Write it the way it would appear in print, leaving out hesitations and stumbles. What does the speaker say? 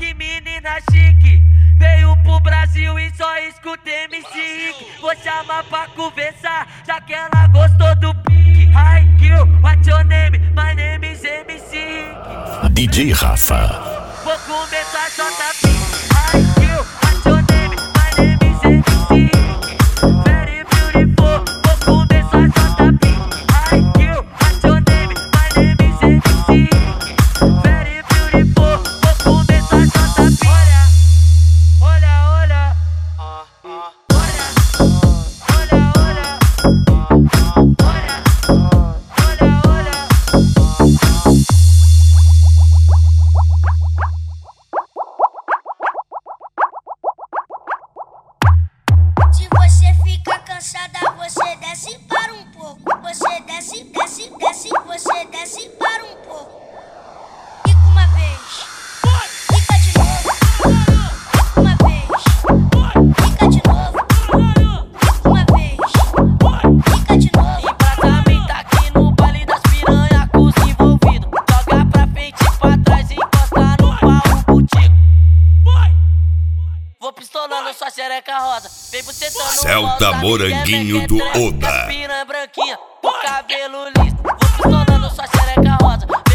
que menina chique. Veio pro Brasil e só escuta MC Rick. Vou chamar pra conversar, já que ela gostou do pique. Hi girl, what's your name? My name is MC Rick. DJ Rafa. Vou começar só tá pique. Hi girl, what's your name? My name is MC Rick. Very beautiful, vou começar só tá pique. Hi girl, what's your name? My name is MC Rick. Very beautiful, vou começar só tá pique. Olha, Se você fica cansada, você desce para um pouco. Você desce, desce, desce, você desce para um pouco. Fica uma vez, fica de novo. Fica uma vez, fica de novo. Fica uma vez, fica de novo. e pra também tá aqui no baile das piranha com os envolvidos. Joga pra frente e pra trás, encosta no pau contigo. Vou pistolando sua xereca rosa. Vem bucetando Celta Moranguinho do Oda. Piranha branquinha, o cabelo liso. Vou pistolando sua xereca rosa.